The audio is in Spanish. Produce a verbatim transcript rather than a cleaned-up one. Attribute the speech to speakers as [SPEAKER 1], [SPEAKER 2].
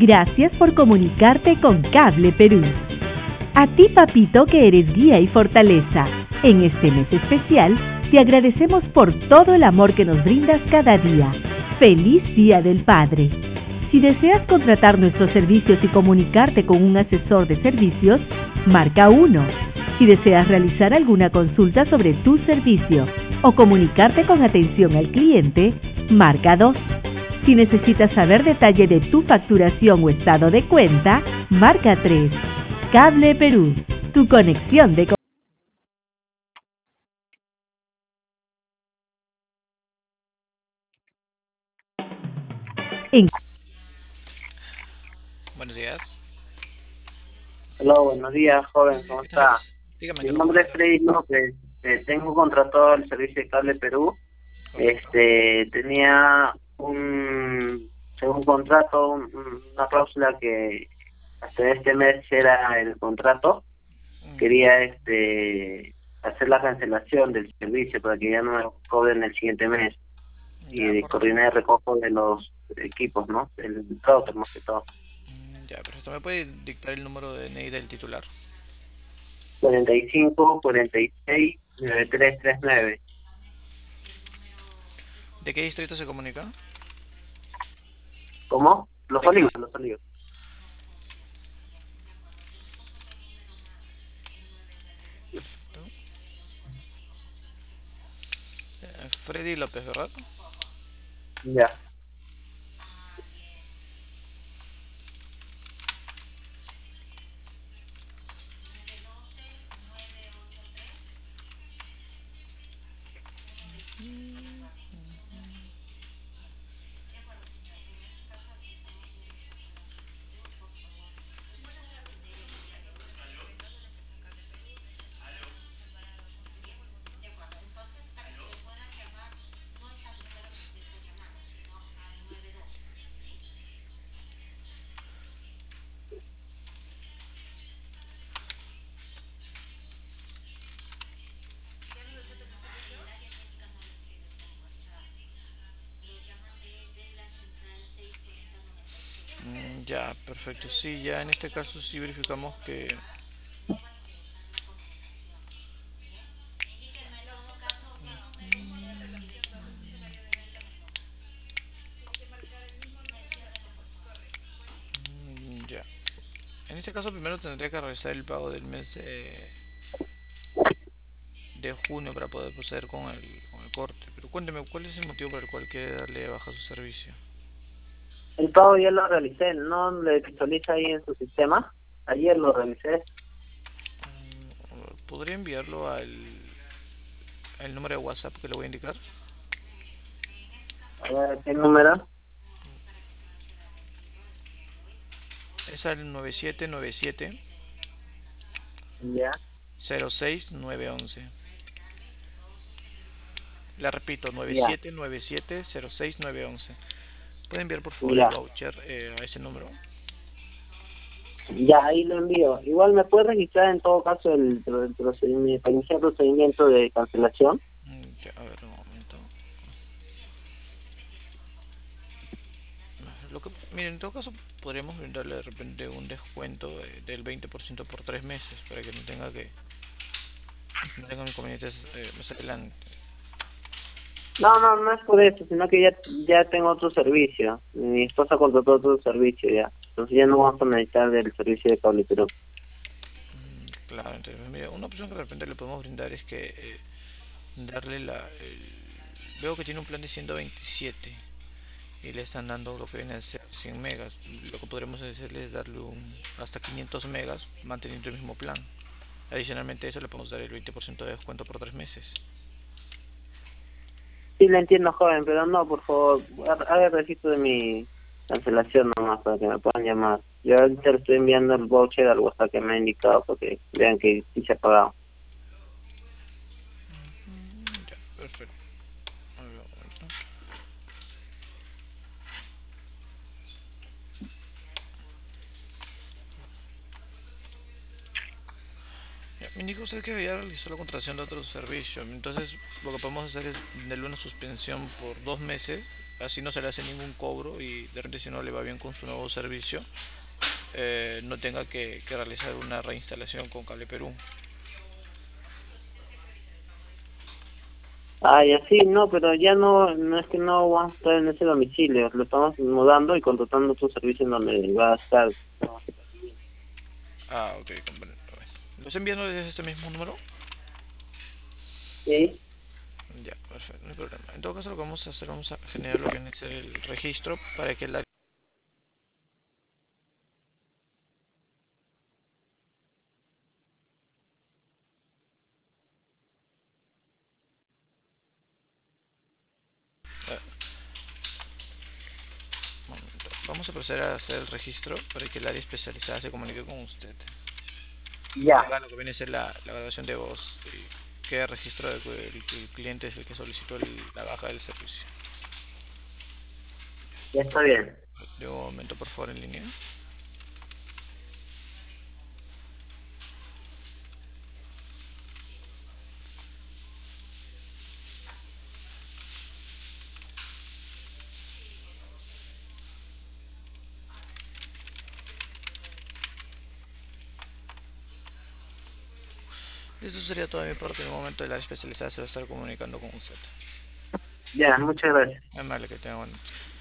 [SPEAKER 1] Gracias por comunicarte con Cable Perú. A ti, papito, que eres guía y fortaleza. En este mes especial, te agradecemos por todo el amor que nos brindas cada día. ¡Feliz Día del Padre! Si deseas contratar nuestros servicios y comunicarte con un asesor de servicios, marca uno. Si deseas realizar alguna consulta sobre tu servicio o comunicarte con atención al cliente, marca dos. Si necesitas saber detalle de tu facturación o estado de cuenta, marca tres. Cable Perú, tu conexión de... En...
[SPEAKER 2] Buenos días.
[SPEAKER 3] Hola, buenos días, joven, ¿cómo
[SPEAKER 2] ¿Qué tal,
[SPEAKER 3] está?
[SPEAKER 2] Luis? Dígame, ¿en
[SPEAKER 3] Mi
[SPEAKER 2] qué lo puedo
[SPEAKER 3] nombre es
[SPEAKER 2] ayudar?
[SPEAKER 3] Freddy López, eh, tengo contratado el servicio de Cable Perú.
[SPEAKER 2] Correcto.
[SPEAKER 3] Este, tenía un, según contrato, un- una cláusula que hasta este mes era el contrato.
[SPEAKER 2] Mm,
[SPEAKER 3] Quería este hacer la cancelación del servicio para que ya no me cobren el siguiente mes y
[SPEAKER 2] ya,
[SPEAKER 3] de
[SPEAKER 2] por favor.
[SPEAKER 3] coordinar el recojo de los equipos, ¿no? El router más que todo.
[SPEAKER 2] Mm, ya, perfecto. ¿Me puede dictar el número de D N I del titular?
[SPEAKER 3] cuarenta y cinco, cuarenta y seis, noventa y tres treinta y nueve.
[SPEAKER 2] ¿De qué distrito se comunica?
[SPEAKER 3] ¿Cómo? Los
[SPEAKER 2] ¿De qué
[SPEAKER 3] olivos,
[SPEAKER 2] dis-
[SPEAKER 3] los olivos.
[SPEAKER 2] Perfecto. Eh, Freddy López, ¿verdad?
[SPEAKER 3] Ya.
[SPEAKER 2] Mm, ya, perfecto. Sí, ya en este caso sí verificamos que... Mm, ya. En este caso primero tendría que realizar el pago del mes de, de junio para poder proceder con el, con el corte. Pero cuénteme, ¿cuál es el motivo por el cual quiere darle de baja su servicio?
[SPEAKER 3] El pago ya lo realicé, ¿no? Le visualiza ahí en su sistema. Ayer lo realicé.
[SPEAKER 2] Mm, ¿podría enviarlo al, al número de WhatsApp que le voy a indicar?
[SPEAKER 3] A ver, ¿qué número?
[SPEAKER 2] Es al nueve siete nueve siete
[SPEAKER 3] Ya,
[SPEAKER 2] cero seis nueve once. Le repito, nueve
[SPEAKER 3] ya,
[SPEAKER 2] siete nueve siete cero seis nueve once. ¿Puede enviar por favor el
[SPEAKER 3] ya.
[SPEAKER 2] voucher eh, a ese número?
[SPEAKER 3] Ya, ahí lo envío. Igual me puede registrar en todo caso el, pro- el procedimiento, para iniciar el procedimiento de cancelación.
[SPEAKER 2] Mm, ya, a ver, un momento. Lo que, miren, en todo caso podríamos brindarle de repente un descuento eh, del veinte por ciento por tres meses para que no tenga que no tenga inconvenientes eh, más adelante.
[SPEAKER 3] No, no, no es por eso, sino que ya, ya tengo otro servicio. Mi esposa contrató otro servicio ya. Entonces ya no vamos a necesitar del servicio de Cable Perú.
[SPEAKER 2] Mm, claro, entonces, mira, una opción que de repente le podemos brindar es que eh, darle la... el- veo que tiene un plan de ciento veintisiete y le están dando lo que viene a ser cien megas. Lo que podremos hacerle es darle un, hasta quinientos megas manteniendo el mismo plan. Adicionalmente a eso le podemos dar el veinte por ciento de descuento por tres meses.
[SPEAKER 3] Sí, le entiendo, joven, pero no, por favor, ha- haga registro de mi cancelación nomás para que me puedan llamar. Yo ahorita le estoy enviando el voucher al WhatsApp que me ha indicado para que vean que sí se ha pagado.
[SPEAKER 2] Ya, perfecto. A ver, un momento. Ya, me indica usted que ya realizó la contratación de otro servicio. Entonces, lo que podemos hacer es darle una suspensión por dos meses así no se le hace ningún cobro y de repente si no le va bien con su nuevo servicio, eh, no tenga que, que realizar una reinstalación con Cable Perú.
[SPEAKER 3] Ah, y así, no, pero ya no, no es que no vamos a estar en ese domicilio, lo estamos mudando y contratando otro servicio en donde va a estar.
[SPEAKER 2] Ah, ok, comprendo. ¿Lo está enviando desde este mismo número?
[SPEAKER 3] Sí,
[SPEAKER 2] Ya, perfecto, no hay problema. En todo caso lo que vamos a hacer, vamos a generar lo que es el registro para que la... eh, momento. Vamos a proceder a hacer el registro para que el área especializada se comunique con usted. Y
[SPEAKER 3] ya,
[SPEAKER 2] haga lo que viene a ser la, la grabación de voz y quede registro de que el, que el cliente es el que solicitó el- la baja del servicio.
[SPEAKER 3] ya está bien.
[SPEAKER 2] De un momento, por favor, en línea. Eso sería todo de mi parte. En un momento, el área especializada se va a estar comunicando con usted.
[SPEAKER 3] Ya, muchas gracias.
[SPEAKER 2] Amable, que tenga buen